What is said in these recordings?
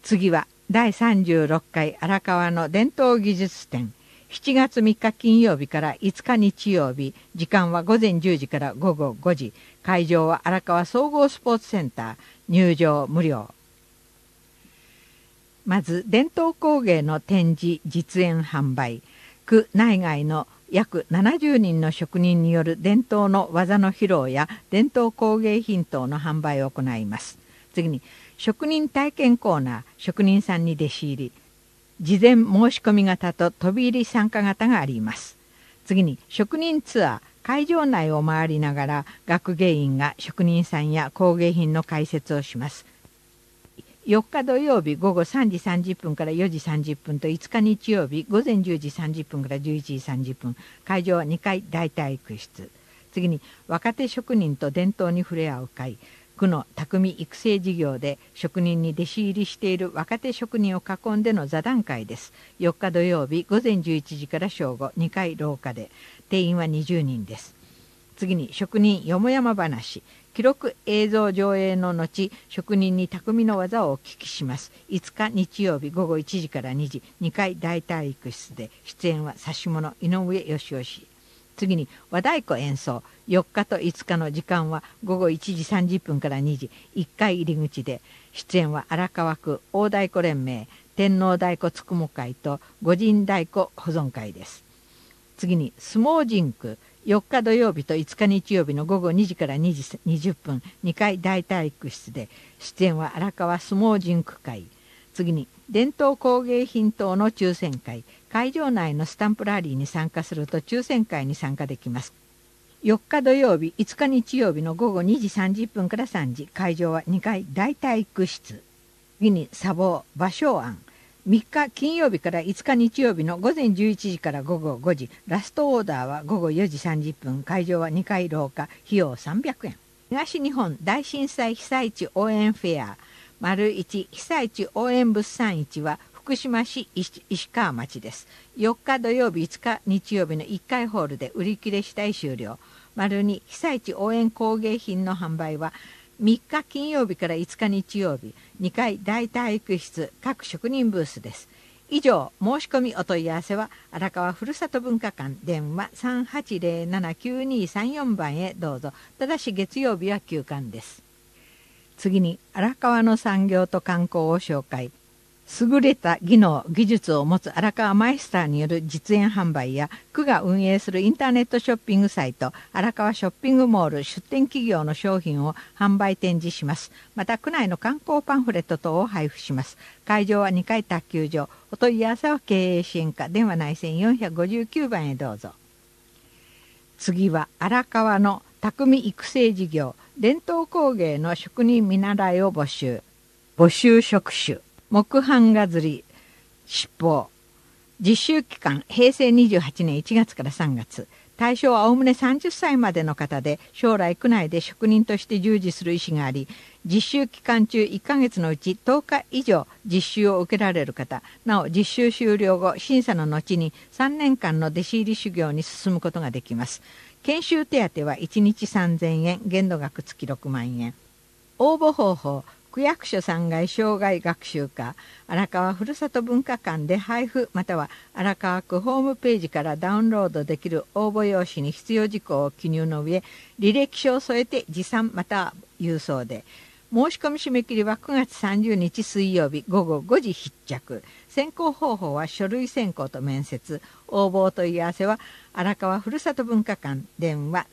次は第36回荒川の伝統技術展、7月3日金曜日から5日日曜日、時間は午前10時から午後5時、会場は荒川総合スポーツセンター、入場無料。まず伝統工芸の展示実演販売、区内外の約70人の職人による伝統の技の披露や伝統工芸品等の販売を行います。次に職人体験コーナー、職人さんに弟子入り、事前申し込み型と飛び入り参加型があります。次に職人ツアー、会場内を回りながら学芸員が職人さんや工芸品の解説をします。4日土曜日午後3時30分から4時30分と5日日曜日午前10時30分から11時30分、会場は2階大体育室。次に若手職人と伝統に触れ合う会、区の匠育成事業で職人に弟子入りしている若手職人を囲んでの座談会です。4日土曜日午前11時から正午、2階廊下で、定員は20人です。次に職人よもやま話、記録映像上映の後、職人に匠の技をお聞きします。5日日曜日午後1時から2時、2階大体育室で、出演は指物井上義雄。次に和太鼓演奏、4日と5日の時間は午後1時30分から2時、1階入り口で、出演は荒川区大太鼓連盟天皇太鼓つくも会と御神太鼓保存会です。次に相撲甚句、4日土曜日と5日日曜日の午後2時から2時20分、2階大体育室で、出演は荒川相撲甚句会。次に伝統工芸品等の抽選会、会場内のスタンプラリーに参加すると抽選会に参加できます。4日土曜日5日日曜日の午後2時30分から3時、会場は2階大体育室。次に茶房芭蕉庵、3日金曜日から5日日曜日の午前11時から午後5時、ラストオーダーは午後4時30分、会場は2階廊下、費用300円。東日本大震災被災地応援フェア1被災地応援物産市は福島市石川町です。4日土曜日5日日曜日の1階ホールで売り切れ次第終了。2被災地応援工芸品の販売は3日金曜日から5日日曜日、2階大体育室各職人ブースです。以上、申し込みお問い合わせは荒川ふるさと文化館電話 3807-9234 番へどうぞ。ただし月曜日は休館です。次に荒川の産業と観光を紹介。優れた技能技術を持つ荒川マイスターによる実演販売や、区が運営するインターネットショッピングサイト荒川ショッピングモール出店企業の商品を販売展示します。また区内の観光パンフレット等を配布します。会場は2階卓球場。お問い合わせは経営支援課電話内線459番へどうぞ。次は荒川の匠育成事業、伝統工芸の職人見習いを募集職種、木版画摺り七宝、実習期間平成28年1月から3月、対象はおおむね30歳までの方で、将来区内で職人として従事する意思があり、実習期間中1ヶ月のうち10日以上実習を受けられる方、なお実習終了後審査の後に3年間の弟子入り修行に進むことができます。研修手当は1日3000円、限度額付き6万円。応募方法、区役所3階障害学習課荒川ふるさと文化館で配布、または荒川区ホームページからダウンロードできる応募用紙に必要事項を記入の上、履歴書を添えて持参または郵送で。申し込み締め切りは9月30日水曜日午後5時必着。選考方法は書類選考と面接。応募お問い合わせは荒川ふるさと文化館電話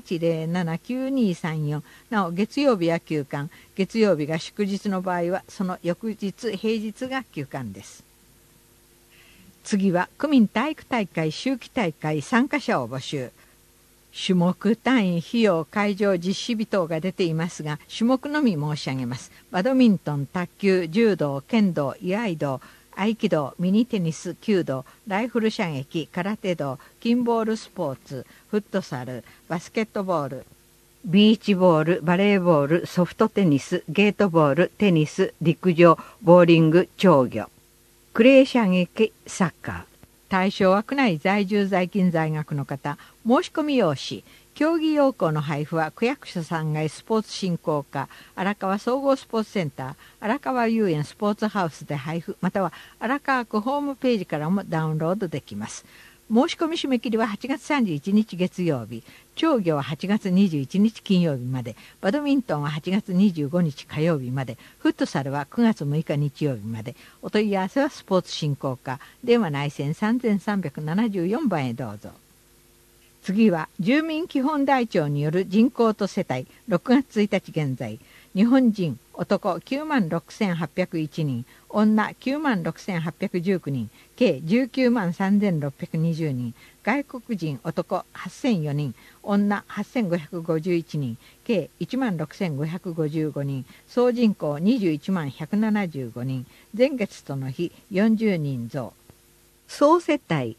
3807-9234。なお月曜日は休館。月曜日が祝日の場合はその翌日平日が休館です。次は区民体育大会秋季大会参加者を募集。種目単位費用会場実施日等が出ていますが、種目のみ申し上げます。バドミントン、卓球、柔道、剣道、居合道、合気道、ミニテニス、弓道、ライフル射撃、空手道、キンボールスポーツ、フットサル、バスケットボール、ビーチボール、バレーボール、ソフトテニス、ゲートボール、テニス、陸上、ボーリング、釣魚、クレー射撃、サッカー。対象は区内在住在勤在学の方。申し込み用紙、 競技用項の配布は区役所3階スポーツ振興課荒川総合スポーツセンター荒川遊園スポーツハウスで配布、または荒川区ホームページからもダウンロードできます。申し込み締め切りは8月31日月曜日、競技は8月21日金曜日まで、バドミントンは8月25日火曜日まで、フットサルは9月6日日曜日まで。お問い合わせはスポーツ振興課、電話内線3374番へどうぞ。次は住民基本台帳による人口と世帯6月1日現在、日本人男96,801人、女96,819人、計193,620人、外国人男8,004人、女8,551人、計16,555人、総人口211,175人、前月との日40人増。総世帯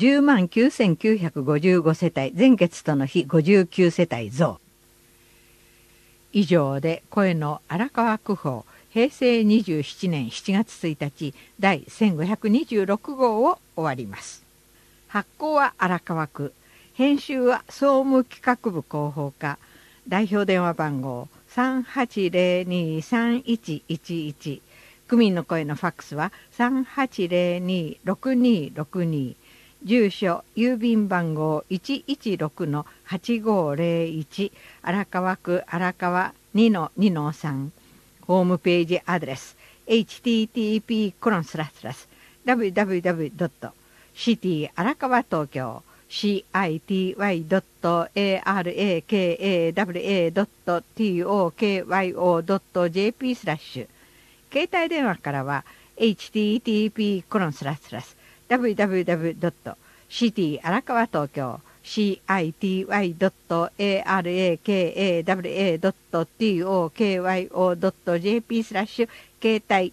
109,955世帯、前月との日59世帯増。以上で声の荒川区報平成27年7月1日第1526号を終わります。発行は荒川区、編集は総務企画部広報課、代表電話番号3802-3111、区民の声のファックスは3802-6262、住所郵便番号 116-8501 荒川区荒川 2-2-3、ホームページアドレス http://www.city 荒川東京 city.arakawa.tokyo.jp/ 携帯電話からは http://www.city 荒川東京 city.arakawa.tokyo.jp/ 携帯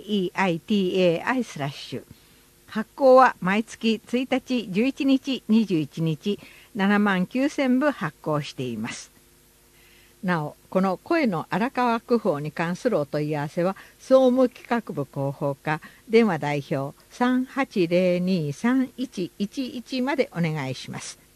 KEITAI/発行は毎月1日11日21日79,000部発行しています。なお、この声の荒川区報に関するお問い合わせは総務企画部広報課、電話代表3802-3111までお願いします。